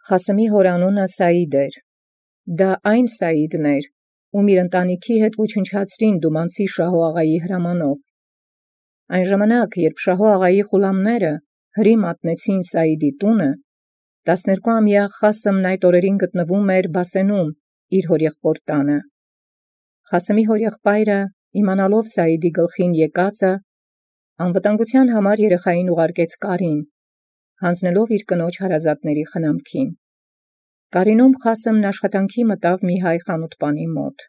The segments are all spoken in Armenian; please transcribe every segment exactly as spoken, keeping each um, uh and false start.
Խասմի հորանունը Սաիդ էր։ Դա այն Սաիդն էր, ում իր ընտանիքի հետ ոչնչացրին դումանցի Շահո աղայի հրամանով։ Այն ժամանակ, երբ Շահո աղայի խուլամները հրի մատնեցին Սաիդի տունը, տասներկուամյա Խասմն այդ օրերին գտնվում էր Բասենում իր հորեղբոր տանը։ Խասմի հորեղբայրը, իմանալով Սաիդի գլխին եկածը, անվտանգության համար երեխային ուղարկեց Կարին, հանձնելով իր կնոջ հարազատների խնամքին։ Կարինում Խասմն աշխատանքի մտավ մի հայ խանութպանի մոտ։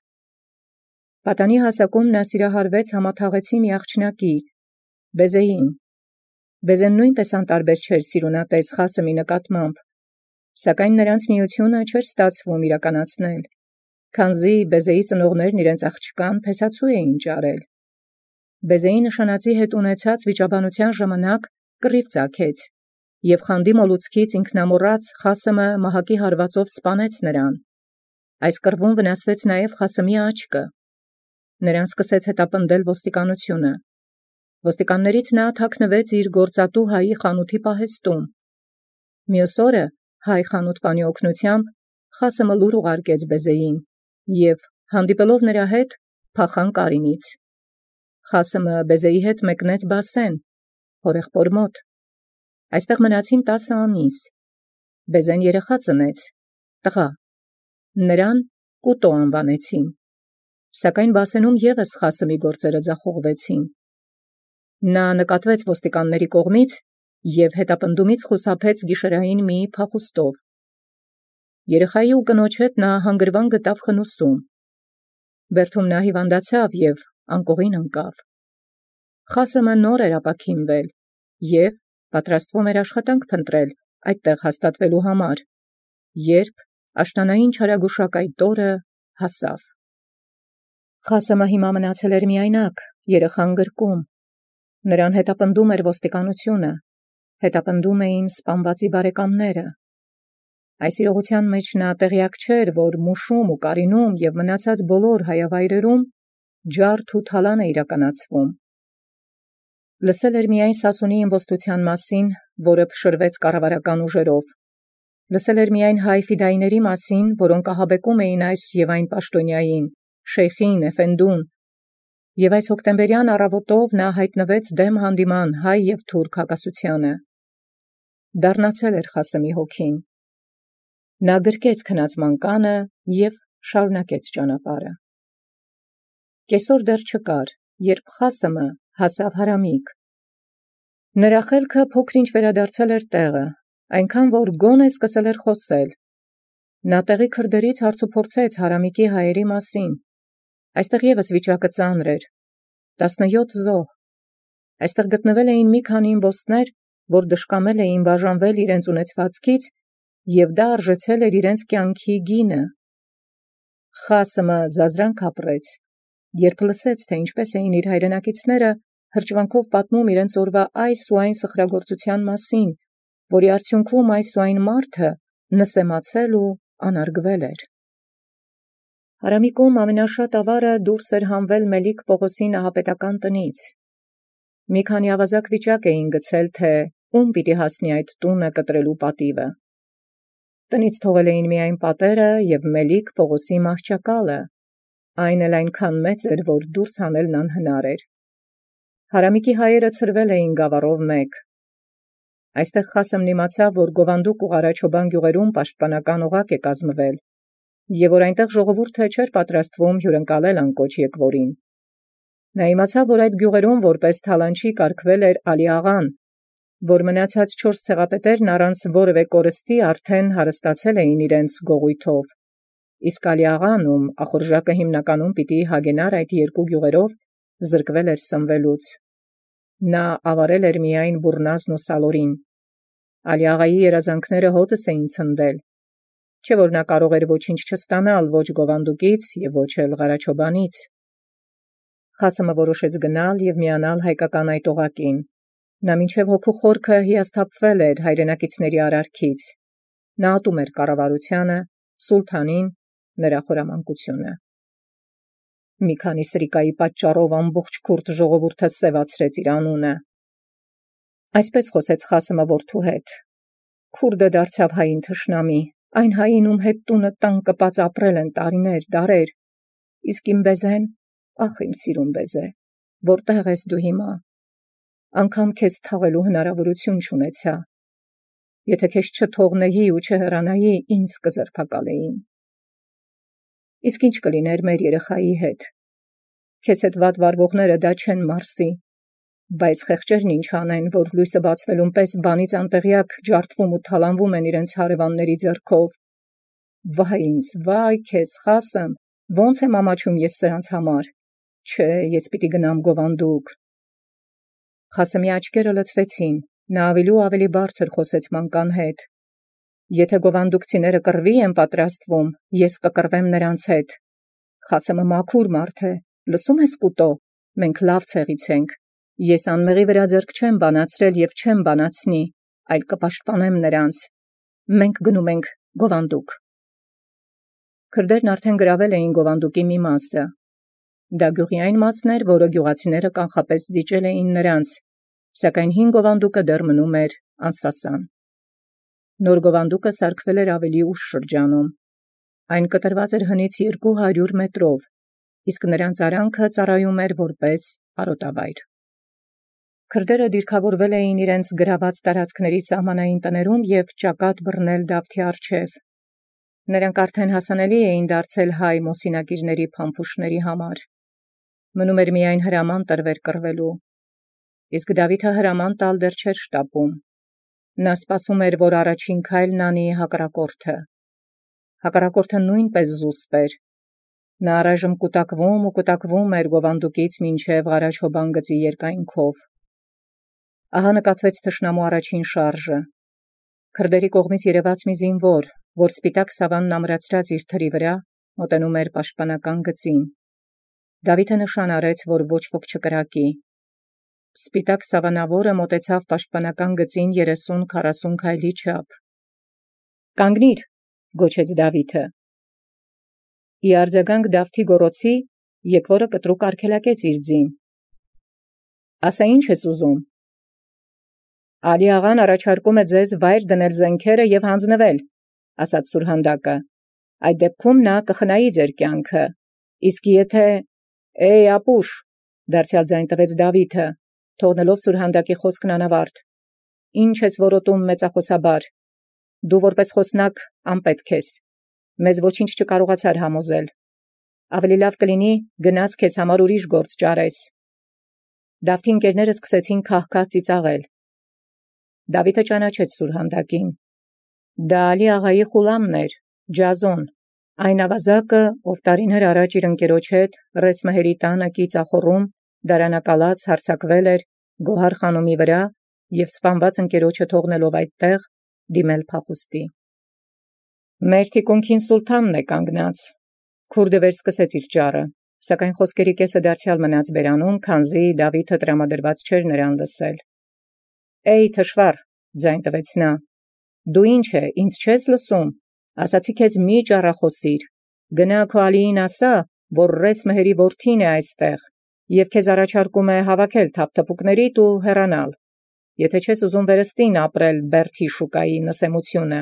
Պատանի հասակում նա սիրահարվեց համաթաղեցի մի աղջնակի, Բեզեին։ Բեզեն նույնպես անտարբեր չէր սիրունատես Խասմի նկատմամբ, սակայն նրանց միությունը չէր ստացվում իրականացնել, քանզի Բեզեի ծնողներն իրենց աղջկան փեսացու էին ճարել։ Բեզեի նշանածի հետ ունեցած վիճաբանության ժամանակ կռիվ ծագեց, և խանդի մոլուցքից ինքնամոռաց Խասմը մահակի հարվածով սպանեց նրան։ Այս կռվում վնասվեց նաև Խասմի աչքը։ Նրան սկսեց հետապնդել ոստիկանությունը։ Ոստիկաններից նա թաքնվեց իր գործատու հայի խանութի պահեստում։ Մյուս օրը հայ խանութպանի օգնությամբ Խասմը լուր ուղարկեց Բեզեին և, հանդիպելով նրա հետ, փախան Կարինից։ Խասմը Բեզեի հետ մեկնեց Բասեն, հորեղբոր մոտ։ Այստեղ մնացին տասը ամիս։ Բեզեն երեխա ծնեց, տղա։ Նրան Կուտո անվանեցին։ Սակայն Բասենում ևս Խասմի գործերը ձախողվեցին։ Նա նկատվեց ոստիկանների կողմից և հետապնդումից խուսափեց գիշերային մի փախուստով։ Երեխայի ու կնոջ հետ նա հանգրվան գտավ խնուսում։ Բերդում նա հիվանդացավ և անկողին ընկավ։ Խասմը նոր էր ապաքինվել և պատրաստվում էր աշխատանք փնտրել այդտեղ հաստատվելու համար, երբ աշնանային չարագուշակ այդ օրը հասավ։ Խասմը հիմա մնացել էր միայնակ, երեխան գրկում։ Նրան հետապնդում էր ոստիկանությունը, հետապնդում էին սպանվածի բարեկամները։ Այս իրողության մեջ նա տեղյակ չէր, որ Մուշում ու Կարինում և մնացած բոլոր հայավայրերում ջարդ ու թալան է իրականացվում։ Լսել էր միայն Սասունի իմպոստության մասին, որը փշրվեց կառավարական ուժերով։ Լսել էր միայն հայ ֆիդայիների մասին, որոնք ահաբեկում էին այս և այն պաշտոնյային, շեյխին, էֆենդուն, և այս հոկտեմբերյան առավոտով նա հայտնվեց դեմ հանդիման հայ և թուրք հակասությանը։ Դառնացել էր Խասմի հոգին։ Նա գրկեց քնած մանկանը և շարունակեց ճանապարհը։ Կեսօր դեռ չկար, երբ Խասմը հասավ Հարամիկ։ Նրա խելքը փոքր-ինչ վերադարձել էր տեղը, այնքան որ գոնե սկսել էր խոսել։ Նա տեղի քրդերից հարցուփորձեց Հարամիկի հայերի մասին։ Այստեղ ևս վիճակը ծանր էր։ Տասնյոթ զոհ։ Այստեղ գտնվել էին մի քանի իմպոստներ, որ դժկամել էին բաժանվել իրենց ունեցվածքից, և դա արժեցել էր իրենց կյանքի գինը։ Խասմը զազրանք ապրեց, երբ լսեց, թե ինչպես էին իր հայրենակիցները հրճվանքով պատմում իրենց օրվա այս ու այն սխրագործության մասին, որի արդյունքում այս ու այն մարդը նսեմացել ու անարգվել էր։ Հարամիկում ամենաշատ ավարը դուրս էր հանվել Մելիք Պողոսի նահապետական տնից։ Մի քանի ավազակ վիճակ էին գցել, թե ում պիտի հասնի այդ տունը կտրելու պատիվը։ Տնից թողել էին միայն պատերը և Մելիք Պողոսի մահճակալը, այն էլ այնքան մեծ էր, որ դուրս հանելն անհնար էր։ Հարամիկի հայերը ցրվել էին գավառով մեկ։ Այստեղ Խասմն իմացավ, որ Գովանդուկ ու Ղարաչոբան գյուղերում պաշտպանական օղակ է կազմվել, և որ այնտեղ ժողովուրդը չէր պատրաստվում հյուրընկալել անկոչ եկվորին։ Նա իմացավ, որ այդ գյուղերում որպես թալանչի կարգվել էր Ալի աղան, որ մնացած չորս ցեղապետերն առանց որևէ կորստի արդեն հարստացել էին իրենց գողույթով, իսկ Ալի աղան, ում ախորժակը հիմնականում պիտի հագենար այդ երկու գյուղերով, զրկվել էր սնվելուց։ Նա ավարել էր միայն Բուռնազն ու Սալորին։ Ալի աղայի երազանքները հոտս էին ցնդել, չէ՞ որ նա կարող էր ոչինչ չստանալ ոչ Գովանդուկից և ոչ էլ Ղարաչոբանից։ Խասմը որոշեց գնալ և միանալ հայկական այդ օղակին։ Նա մինչև հոգու խորքը հիասթափվել էր հայրենակիցների արարքից։ Նա ատում էր կառավարությանը, սուլթանին, նրա խորամանկությունը։ Մի քանի սրիկայի պատճառով ամբողջ քուրդ ժողովուրդը սևացրեց իր անունը։ Այսպես խոսեց Խասմը որդու հետ. Քուրդը դարձավ հային թշնամի, այն հային ում հետ տունը տան կպած ապրել են տարիներ, դարեր, իսկ իմ բեզեն, ախ իմ սիրուն բեզե, որտեղ ես դու հիմա, անգամ քեզ թաղելու հնարավորություն չունեցա, եթե քեզ չթողնեի ու չհեռանայի, ինձ կձերբակալեին, իսկ ինչ կլիներ մեր երեխայի հետ, քեզ հետ վատ վարվողները դա չեն մարսի, բայց խեղճերն ինչ անեն, որ լույսը բացվելուն պես բանից անտեղյակ ջարդվում ու թալանվում են իրենց հարևանների ձեռքով, վայ ինձ, վայ քեզ Խասեմ, ոնց եմ ամաչում ես սրանց համար, չէ, ես պիտի գնամ գովանդուկ։ Խասեմի աչքերը լցվեցին, նա ավելի ու ավելի բարձր խոսեց մանկան հետ, եթե գովանդուկցիները կռվի են պատրաստվում, ես կկռվեմ նրանց հետ, Խասեմը մաքուր մարդ է, լսում ես կուտո, մենք լավ ցեղից ենք, ես անմեղի վրա ձեռք չեմ բանացրել և չեմ բանացնի, այլ կպաշտպանեմ նրանց, մենք գնում ենք գովանդուկ։ Քրդերն արդեն գրավել էին գովանդուկի մի մասը, դա գյուղի այն մասն էր, որը գյուղացիները կանխապես զիջել էին նրանց, սակայն հին գովանդուկը դեռ մնում էր անսասան։ Նոր գովանդուկը սարքվել էր ավելի ուշ շրջանում, այն կտրված էր հնից երկու հարյուր մետրով, իսկ նրանց արանքը ծառայում էր որպես արոտավայր։ Քրդերը դիրքավորվել էին իրենց գրաված տարածքների սահմանային տներում և ճակատ բռնել Դավթի առջև։ Նրանք արդեն հասանելի էին դարձել հայ մոսինակիրների փամփուշտների համար։ Մնում էր միայն հրաման տրվեր կռվելու, իսկ Դավիթը հրաման տալ դեռ չէր շտապում։ Նա սպասում էր, որ առաջին քայլն անի հակառակորդը։ Հակառակորդը նույնպես զուսպ էր։ Նա առայժմ կուտակվում ու կուտակվում էր գովանդուկից մինչև Ղարաչոբան գծի երկայնքով։ Ահա նկատվեց թշնամու առաջին շարժը։ Քրդերի կողմից երևաց մի զինվոր, որ սպիտակ սավանն ամրացրած իր թրի վրա, մոտենում էր պաշտպանական գծին։ Դավիթը նշան արեց, որ ոչ ոք չկրակի։ Սպիտակ սավանավորը մոտեցավ պաշտպանական գծին երեսուն-քառասուն քայլի չափ։ «Կանգնիր», գոչեց Դավիթը։ Ի արձագանք Դավթի գոռոցի, եկվորը կտրուկ արգելակեց իր ձին։ «Ասա ինչ ես ուզում»։ «Ալի աղան առաջարկում է ձեզ վայր դնել զենքերը և հանձնվել», ասաց սուրհանդակը։ «Այդ դեպքում նա կխնայի ձեր կյանքը, իսկ եթե…» «Էյ ապուշ», դարձյալ ձայն տվեց Դավիթը, թողնելով սուրհանդակի խոսքն անավարտ։ «Ինչ ես որոտում մեծախոսաբար, դու որպես խոսնակ անպետք ես, մեզ ոչինչ չկարողացար համոզել, ավելի լավ կլինի գնաս քեզ համար ուրիշ գործ ճարես»։ Դավթի ընկերները սկսեցին քահքահ ծիծաղել։ Դավիթը ճանաչեց սուրհանդակին։ Դա Ալի աղայի խուլամն էր, Ջազոն, այն ավազակը, ով տարիներ առաջ իր ընկերոջ հետ Ռեսմհերի տանը կիծախոռում դարանակալած հարձակվել էր Գոհար խանումի վրա և սպանված ընկերոջը թողնելով այդտեղ դիմել փախուստի։ «Մեր թիկունքին սուլթանն է կանգնած», քուրդը վերսկսեց իր ճառը, սակայն խոսքերի կեսը դարձյալ մնաց բերանում, քանզի Դավիթը տրամադրված չէր նրան լսել։ «Էյ թշվառ», ձայն տվեց նա, «դու ինչ է, ինձ չես լսում, ասացի քեզ մի ճառախոսիր, գնա քո Ալիին ասա, որ Ռեսմհերի որդին է այստեղ և քեզ առաջարկում է հավաքել թափթփուկներիդ ու հեռանալ, եթե չես ուզում վերստին ապրել Բերթի շուկայի նսեմությունը»։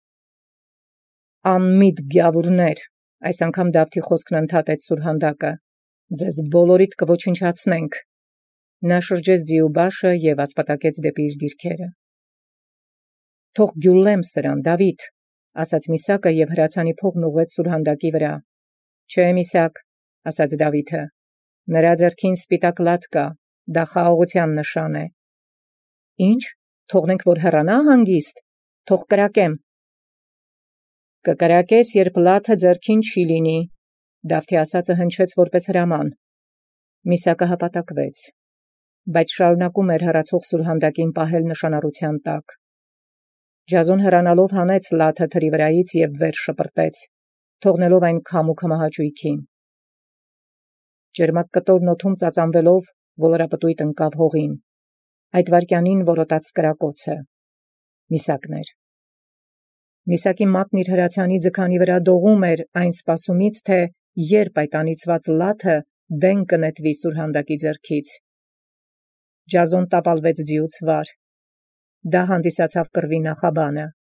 «Անմիտ գյավուրներ», այս անգամ Դավթի խոսքն ընդհատեց սուրհանդակը, «ձեզ բոլորիդ կոչնչացնենք»։ Նա շրջեց ձիուբաշը և ասպատակեց դեպի իր դիրքերը։ «Թող գյուլեմ սրան, Դավիթ», ասաց Միսակը և հրացանի փողն ուղղեց սուրհանդակի վրա։ «Չէ, Միսակ», ասաց Դավիթը, նրա ձեռքին սպիտակ լատ կա, դա խաղաղության նշան է։ «Ինչ, թողնենք, որ հեռանա հանգիստ, թող կրակեմ»։ «Կկրակես, երբ լաթը ձեռքին չի լինի», Դավթի ասածը հնչեց որպես հրաման։ Միսակը հպատակվեց, բայց շարունակում էր հեռացող սուրհանդակին պահել նշանառության տակ։ Ջազոն հեռանալով հանեց լաթը թրի վրայից և վեր շպրտեց, թողնելով այն քամուքը մահաճույքին։ Ճերմակ կտորն օդում ծածանվելով ոլորապտույտ ընկավ հողին։ Այդ վայրկյանին որոտաց կրակոցը։ Միսակն էր։ Միսակի մատն իր հրացանի ձգանի վրա դողում էր այն սպասումից, թե երբ այդ անիծված լաթը դեն կնետվի սուրհանդակի ձեռքից։ Ջազոն տապալվեց ձիուց վար։ Դա հանդիսացավ կռվի նախաբանը։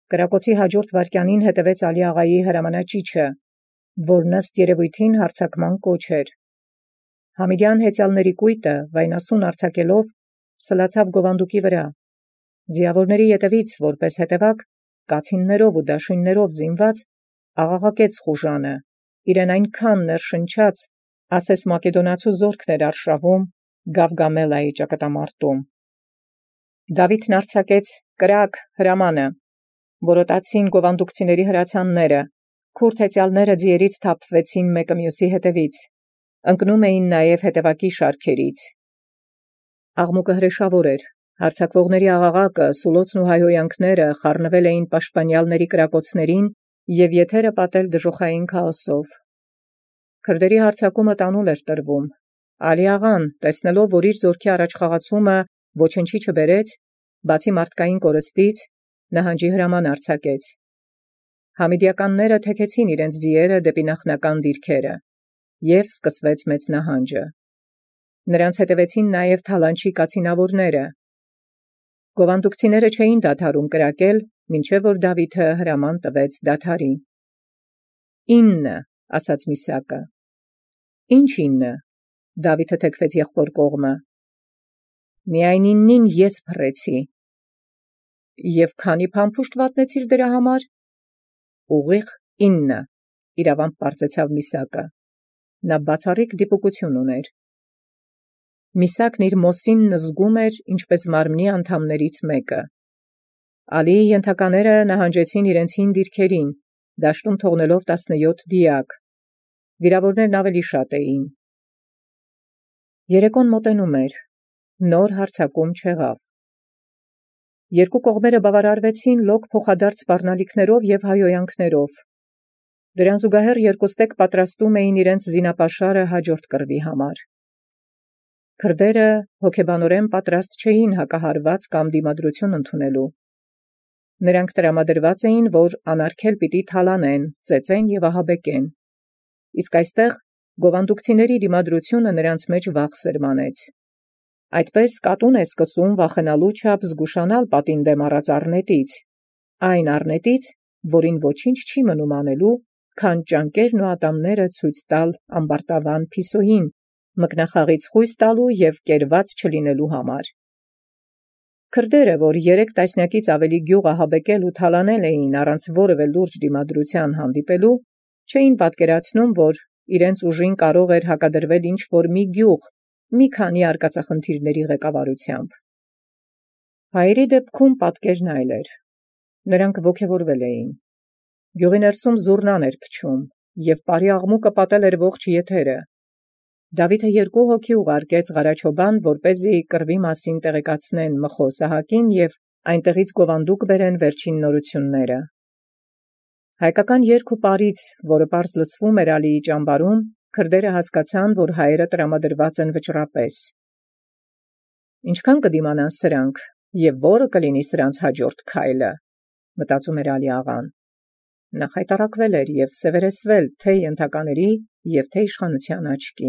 Կրակոցի հաջորդ վայրկյանին հետևեց Ալի աղայի հրամանաճիճը, որ ըստ երևույթին հարձակման կոչ էր։ Համիդյան հեծյալների կույտը վայնասուն արձակելով սլացավ գովանդուկի վրա։ Ձիավորների ետևից, որպես հետևակ, կացիններով ու դաշույններով զինված, աղաղակեց խուժանը, իրեն այնքան ներշնչած, ասես մակեդոնացու զորքն էր արշավում Գավգամելայի ճակատամարտում։ Դավիթն արձակեց կրակ հրամանը, որոտացին գովանդուկցիների հրացանները, քուրդ հեծյալները ձիերից թափվեցին մեկը մյուսի հետևից, ընկնում էին նաև հետևակի շարքերից։ Աղմուկը հրեշավոր էր, հարձակվողների աղաղակը, սուլոցն ու հայհոյանքները խառնվել էին պաշտպանյալների կրակոցներին և եթերը պատել դժոխային քաոսով։ Քրդերի հարձակումը տանուլ էր տրվում։ Ալի աղան, տեսնելով, որ իր զորքի առաջխաղացումը ոչնչի չբերեց, բացի մարդկային կորստից, նահանջի հրաման արձակեց։ Համիդյականները թեքեցին իրենց ձիերը դեպի նախնական դիրքերը, և սկսվեց մեծ նահանջը։ Նրանց հետևեցին նաև թալանչի կացինավորները։ Գովանդուկցիները չէին դադարում կրակել, մինչև որ Դավիթը հրաման տվեց դադարի։ «Ինը», ասաց Միսակը։ «Ինչ ինը», Դավիթը թեքվեց եղբոր կողմը։ «Միայն իննին ես փռեցի»։ «Եվ քանի փամփուշտ վատնեցիր դրա համար»։ «Ուղիղ ինը», իրավամբ պարզեցավ Միսակը։ Նա բացառիկ դիպուկություն ուներ։ Միսակն իր մոսինն զգում էր ինչպես մարմնի անդամներից մեկը։ Ալիի ենթակաները նահանջեցին իրենց հին դիրքերին, դաշտում թողնելով տասնյոթ դիակ։ Վիրավորներն ավելի շատ էին։ Երեկոն մոտենում էր, նոր հարձակում չեղավ։ Երկու կողմերը բավարարվեցին լոկ փոխադարձ սպառնալիքներով և հայհոյանքներով։ Դրան զուգահեռ երկուստեք պատրաստում էին իրենց զինապաշարը հաջորդ կռվի համար։ Քրդերը հոգեբանորեն պատրաստ չէին հակահարված կամ դիմադրություն ընդունելու։ Նրանք տրամադրված էին, որ անարգել պիտի թալանեն, ծեծեն և ահաբեկեն։ Իսկ այստեղ գովանդուկցիների դիմադրությունը նրանց մեջ վախ սրմանեց։ Այդպես կատուն է սկսում վախենալու չափ զգուշանալ պատին դեմ առած առնետից, այն առնետից, որին ոչինչ չի մնում անելու, քան ճանկերն ու ատամները ցույց տալ ամբարտավան փիսոյին, մկնախաղից խույս տալու և կերված չլինելու համար։ Քրդերը, որ երեք տասնյակից ավելի գյուղ ահաբեկել ու թալանել էին առանց որևէ լուրջ դիմադրության հանդիպելու, չէին պատկերացնում, որ իրենց ուժին կարող էր հակադրվել ինչ-որ մի գյուղ, մի քանի արկածախնդիրների ղեկավարությամբ։ Հայերի դեպքում պատկերն այլ էր։ Նրանք ոգևորվել էին։ Գյուղի ներսում զուռնան էր փչում, և պարի աղմուկը պատել էր ողջ եթերը։ Դավիթը երկու հոգի ուղարկեց Ղարաչոբան, որպեսզի կռվի մասին տեղեկացնեն Մխոս Սահակին և այնտեղից գովանդուկ բերեն վերջին նորությունները։ Հայկական երգ ու պարից, որը պարզ լսվում էր Ալիի ճամբարում, քրդերը հասկացան, որ հայերը տրամադրված են վճռապես։ «Ինչքան կդիմանան սրանք, և որը կլինի սրանց հաջորդ քայլը», մտածում էր Ալի աղան։ Նա խայտառակվել էր և սևերեսվել թե՛ ենթակաների և թե՛ իշխանության աչքին։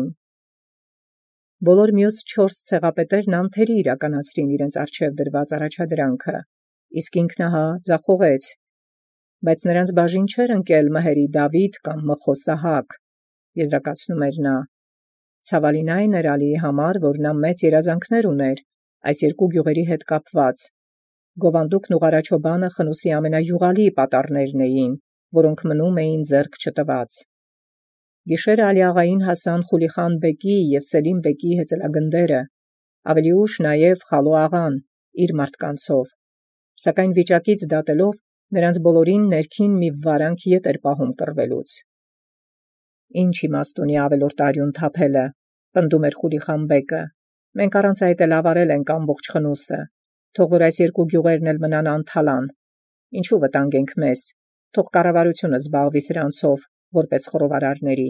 Բոլոր մյուս չորս ցեղապետերն անթերի իրականացրին իրենց առջև դրված առաջադրանքը, իսկ ինքն ահա ձախողեց։ Բայց նրանց բաժին չէր ընկել մհերի Դավիթ կամ Մխոս Սահակ, եզրակացնում էր նա։ Ցավալին այն էր Ալիի համար, որ նա մեծ երազանքներ ուներ այս երկու գյուղերի հետ կապված։ Գովանդուկն ու Ղարաչոբանը խնուսի ամենայուղալի պատառներն էին, որոնք մնում էին ձեռք չտված։ Գիշերը Ալի աղային հասան Խուլիխան բեկի և Սելիմ բեկի հեծելագնդերը, ավելի ուշ նաև Խալո աղան իր մարդկանցով, սակայն վիճակից դատելով նրանց բոլորին ներքին մի վարանք ետ էր պահում կռվելուց։ «Ինչ իմաստ ունի ավելորդ արյուն թափելը», պնդում էր Խուլիխան բեկը։ «Մենք առանց այդ էլ ավարել ենք ամբողջ խնուսը, թող որ այս երկու գյուղերն էլ մնան անթալան։ Ինչու վտանգենք մեզ, թող կառավարությունը զբաղվի սրանցով, որպես խռովարարների»։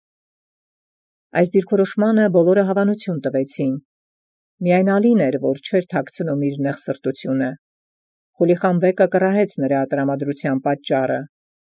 Այս դիրքորոշմանը բոլորը հավանություն տվեցին։ Միայն Ալին էր, որ չէր թաքցնում իր նեղ սրտությունը։ Խուլիխան բեկը կռահեց նրա տրամադրության պատճառը։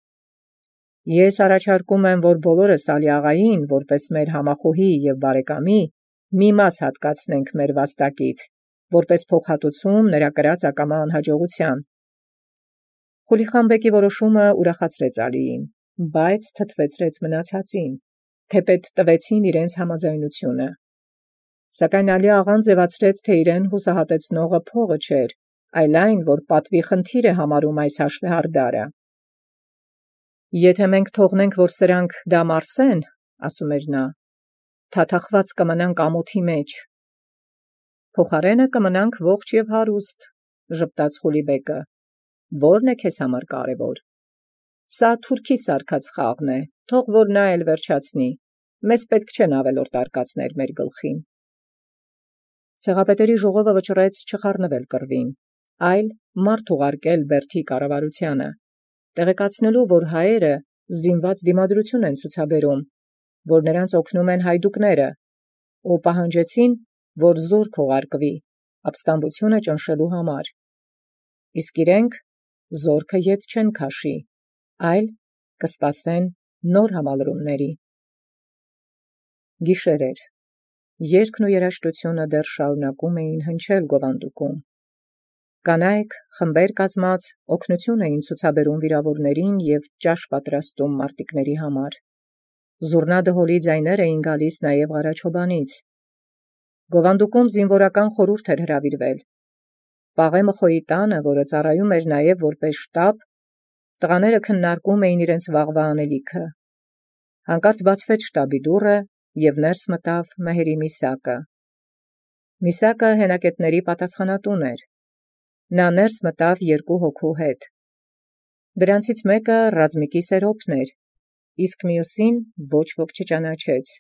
«Ես առաջարկում եմ, որ բոլորս Ալի աղային, որպես մեր համախոհի և բարեկամի, մի մաս հատկացնենք մեր վաստակից, որպես փոխհատուցում նրա կրած ակամա անհաջողության»։ Խուլիխան որոշումը ուրախացրեց Ալիին, բայց թթվեցրեց մնացածին, թեպետ տվեցին իրենց համաձայնությունը։ Սակայն Ալի աղան ձևացրեց, թե իրեն հուսահատեցնողը փողը չէր, այլ այն, որ պատվի խնդիր է համարում այս հաշվեհարդարը։ Եթե մենք թողնենք, որ սրանք դա մարսեն, ասում էր նա, թաթախված կմնանք ամոթի մեջ։ Փոխարենը կմնանք ողջ և հարուստ, ժպտաց Խուլիբեկը։ Ո՞րն է քեզ համար կարևոր։ Սա թուրքի սարքած խաղն է, թող որ նա էլ վերջացնի, մեզ պետք չեն ավելորդ արկածներ մեր գլխին։ Ցեղապետերի ժողովը վճռեց չխառնվել կռվին, այլ մարդ ուղարկել Բերդի կառավարությանը, տեղեկացնելու, որ հայերը զինված դիմադրություն են ցուցաբերում, որ նրանց օգնում են հայդուկները, ու պահանջեցին, որ զորք ուղարկվի ապստամբությունը ճնշելու համար։ Իսկ իրենք զորքը ետ չեն քաշի, այլ կսպասեն նոր համալրումների։ Գիշեր էր, երգն ու երաժշտությունը դեռ շարունակում էին հնչել գովանդուկում։ Կանայք խմբեր կազմած օգնություն էին ցուցաբերում վիրավորներին և ճաշ պատրաստում մարտիկների համար։ Զուռնա-դհոլի ձայներ էին գալիս նաև Ղարաչոբանից։ Գովանդուկում զինվորական խորհուրդ էր հրավիրվել։ Պաղե Մխոյի տանը, որը ծառայում էր նաև որպես շտաբ, տղաները քննարկում էին իրենց վաղվա անելիքը։ Հանկարծ բացվեց շտաբի դուռը, և ներս մտավ Մեհերի Միսակը։ Միսակը հենակետների պատասխանատուն էր։ Նա ներս մտավ երկու հոգու հետ։ Դրանցից մեկը Ռազմիկի Սերոբն էր, իսկ մյուսին ոչ ոք չճանաչեց։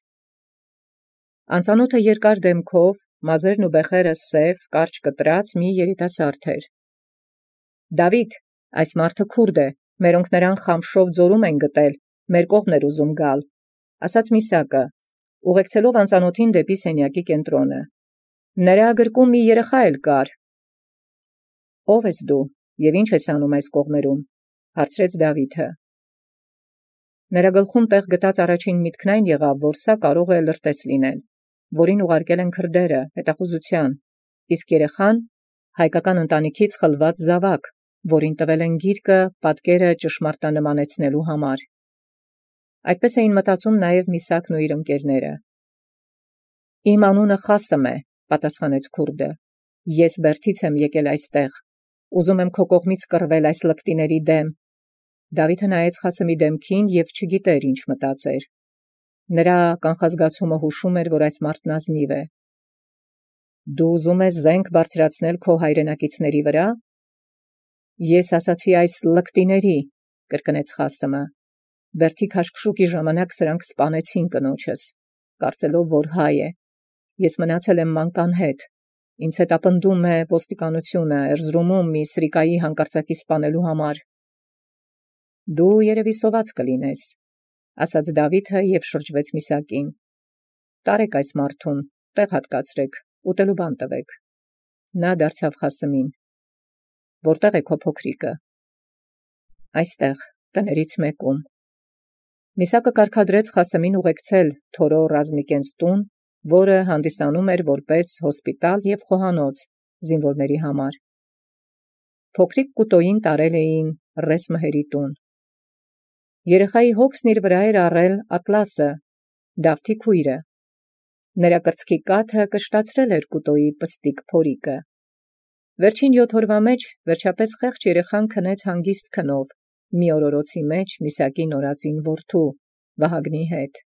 Անծանոթը երկար դեմքով, մազերն ու բեխերը սև, կարճ կտրած մի երիտասարդ էր։ Դավիթ, այս մարդը քուրդ է, մերոնք նրան Խամշով ձորում են գտել, մեր կողմն էր ուզում գալ, ասաց Միսակը, ուղեկցելով անծանոթին դեպի սենյակի կենտրոնը։ Նրա գրկում մի երեխա էլ կար։ Ո՞վ ես դու և ի՞նչ ես անում այս կողմերում, հարցրեց Դավիթը։ Նրա գլխում տեղ գտած առաջին միտքն այն եղավ, որ սա կարող է լրտես լինել, որին ուղարկել են քրդերը հետախուզության, իսկ երեխան հայկական ընտանիքից խլված զավակ, որին տվել են գիրկը պատկերը ճշմարտանմանեցնելու համար։ Այդպես էին մտածում նաև Միսակն ու իր ընկերները։ Իմ անունը Խասեմ է, պատասխանեց քուրդը։ Ես Բերդից եմ եկել այստեղ, ուզում եմ քո կողմից կռվել այս լկտիների դեմ։ Դավիթը նայեց Խասեմի դեմքին և չգիտեր ինչ մտածեր։ Նրա կանխազգացումը հուշում էր, որ այս մարդն ազնիվ է։ Դու ուզում ես զենք բարձրացնել քո հայրենակիցների վրա։ Ես ասացի այս լկտիների, կրկնեց Խասեմը։ Բերդի քաշքշուկի ժամանակ սրանք սպանեցին կնոջս, կարծելով, որ հայ է։ Ես մնացել եմ մանկան հետ։ Ինձ հետ ապնդում է ոստիկանությունը Էրզրումում մի սրիկայի հանկարծակի սպանելու համար։ Դու երևի սոված կլինես, ասաց Դավիթը և շրջվեց Միսակին։ Տարեք այս մարդուն, տեղ հատկացրեք, ուտելու բան տվեք։ Նա դարձավ Խասեմին։ Որտեղ է քո փոքրիկը։ Այստեղ, տներից մեկում։ Միսակը կարգադրեց Խասեմին ուղեկցել Թորո Ռազմիկենց տուն, որը հանդիսանում էր որպես հոսպիտալ և խոհանոց զինվորների համար։ Փոքրիկ Կուտոյին տարել էին Ռես Մհերի տուն։ Երեխայի հոգսն իր վրա էր առել Ատլասը, Դավթի քույրը։ Նրա կրծքի կաթը կշտացրել էր Կուտոյի պստիկ փորիկը։ Վերջին յոթ օրվա մեջ վերջապես խեղճ երեխան քնեց հանգիստ քնով, մի օրորոցի մեջ Միսակի նորածին որդու, Վահագնի հետ։